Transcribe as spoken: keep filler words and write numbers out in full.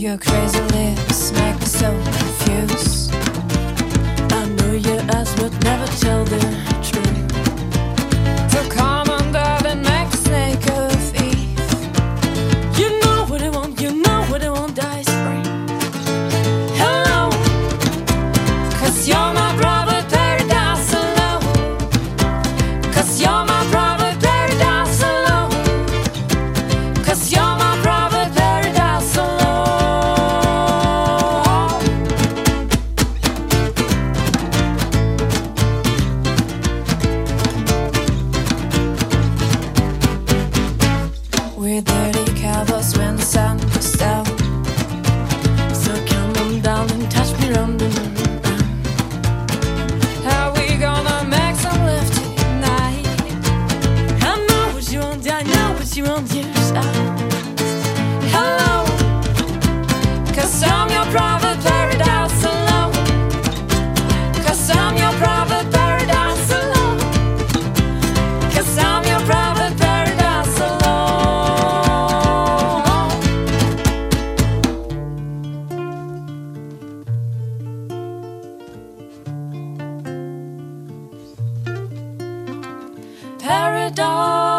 Your crazy lips make me so confused. I know your eyes would never tell the truth. So come on, darling, make the snake of Eve. You know what I want, you know what I want, die spring. Hello, cause you're my private paradise alone. Cause you're my private paradise alone. Cause you're my private paradise alone. We're dirty cowboys when the sun goes down. So come on down and touch me round and round. How we gonna make some love tonight? I know what you want, I know what you want, yes I. Hello, cause I'm your private paradise alone. Cause I'm your private paradise alone. Cause I'm your private paradise alone. Paradise.